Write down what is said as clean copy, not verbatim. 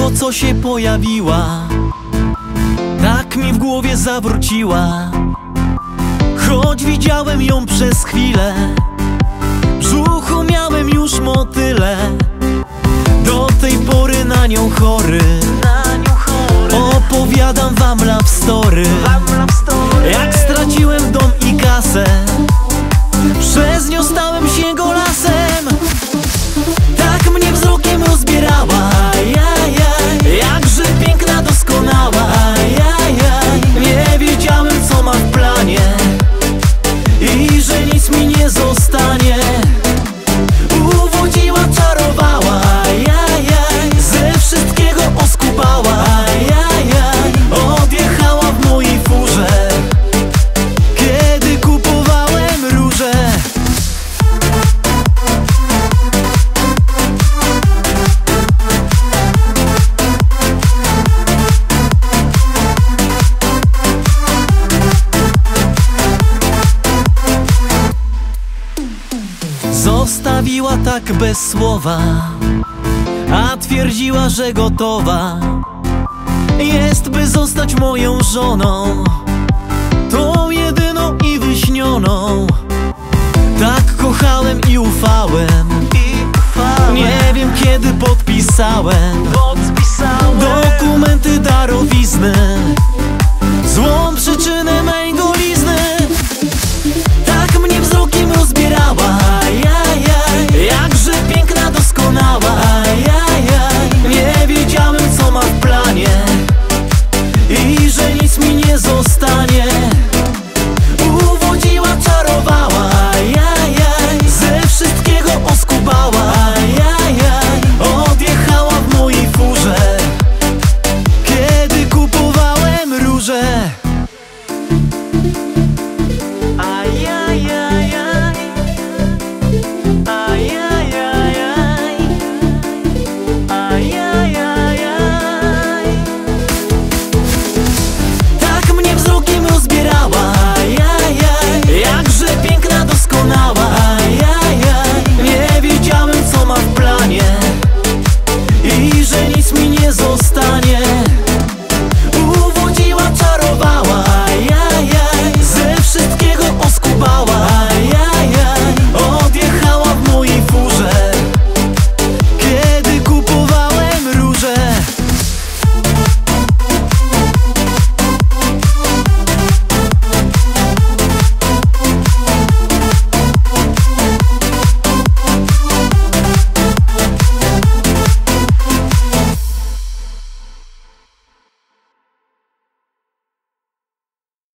po co się pojawiła, tak mi w głowie zawróciła. Choć widziałem ją przez chwilę, w brzuchu miałem już motyle. Do tej pory na nią chory, opowiadam wam love story. Jak straciłem dom i kasę, przez nią stałem się golasem. Tak mnie wzrokiem rozbierała, jakże piękna, doskonała. Nie wiedziałem, co ma w planie i że nic mi nie zostanie. Uwodziła, czarowała, ze wszystkiego oskubała. Odjechała w mojej furze, kiedy kupowałem róże. Zostawiła tak bez słowa, a twierdziła, że gotowa jest, by zostać moją żoną, tą jedyną i wyśnioną. Tak kochałem i ufałem, nie wiem kiedy podpisałem dokumenty darowizny.